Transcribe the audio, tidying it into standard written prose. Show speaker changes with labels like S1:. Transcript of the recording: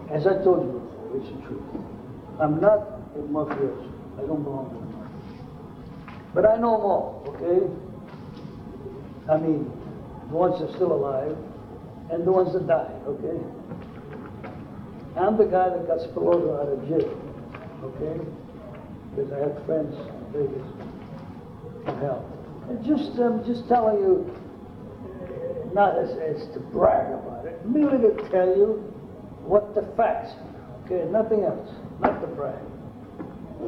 S1: As I told you before, it's the truth. I'm not a mafioso. I don't belong to the mafia. But I know more, okay? I mean, the ones that are still alive and the ones that died, okay? I'm the guy that got Spinoza out of jail, okay? Because I have friends in Vegas for help. And just telling you, not as to brag about it, merely to tell you what the facts are, okay? Nothing else, not to brag.